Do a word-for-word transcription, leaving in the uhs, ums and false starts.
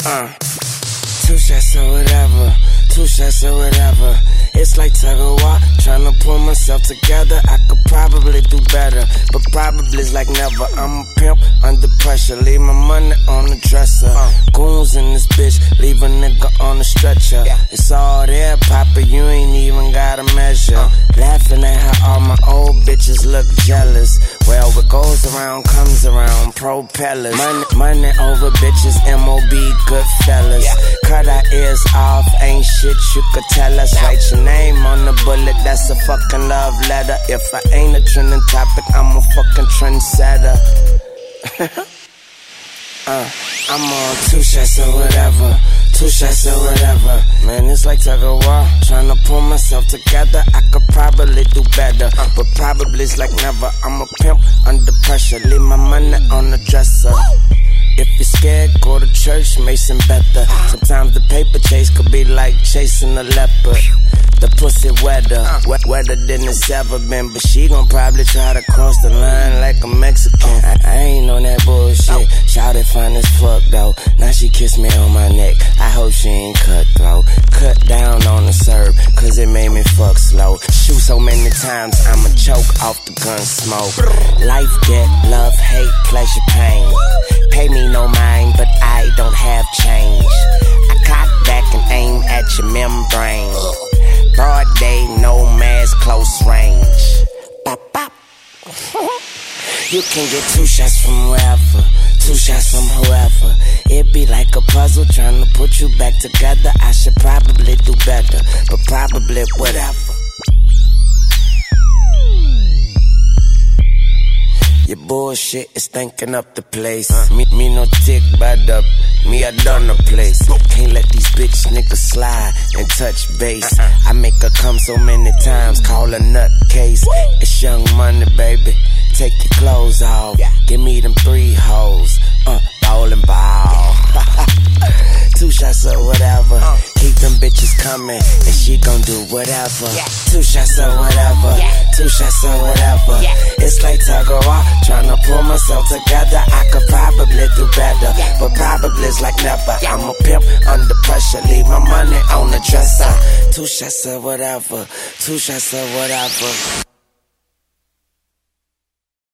Uh, two shots or whatever, two shots or whatever. It's like tug of war, tryna pull myself together. I could probably do better, but probably's like never. I'm a pimp under pressure, leave my money on the dresser. Uh, Goons in this bitch, leave a nigga on the stretcher. Yeah. It's all there, Papa, you ain't even gotta measure. Uh, Laughing at how all my old bitches look jealous. Well, what goes around comes around, propellers. Money, money over bitches, M O B, good fellas. Yeah. Cut our ears off, ain't shit you could tell us. Write your name on the bullet, that's a fucking love letter. If I ain't a trending topic, I'm a fucking trendsetter. uh, I'm on two shots or whatever, two shots or whatever. Man, it's like tug of war, tryna pull myself together. I could probably do better, but probably's like never. I'm a pimp under pressure, leave my money on the dresser. If you're scared, go to church, Mason better. Sometimes the paper chase could be like chasing a leopard. The pussy wetter, wet, wetter than it's ever been. But she gon' probably try to cross the line like a Mexican. I, I ain't on that bullshit. Shawty fine as fuck though. Now she kiss me on my neck. I hope she ain't cutthroat. Cut down on the serve, cause it made me fuck slow. Shoot so many times, I'ma choke off the gun smoke. Life, death, love, hate, pleasure, pain. Pay me no mind, but I don't have change. I cock back and aim at your membrane. Broad day, no mask, close range. Bop, bop. You can get two shots from wherever, two shots from whoever. It be like a puzzle trying to put you back together. I should probably do better, but probably whatever. Your bullshit is stinking up the place. Uh, me, me no tick bad up. Me, I done the place. Can't let these bitch niggas slide and touch base. Uh -uh. I make her come so many times, call her nutcase. It's Young Money, baby. Take your clothes off. Yeah. Give me them three hoes. Uh, ball and ball. Two shots or whatever. Uh. Keep them bitches coming, and she gon' do whatever. Yeah. Two shots or whatever. Yeah. Two shots or whatever. Yeah. It's like tug of war, tryna pull myself together. I could probably do better, yeah. but probably's like never. Yeah. I'm a pimp under pressure, leave my money on the dresser. Two shots or whatever. Two shots or whatever.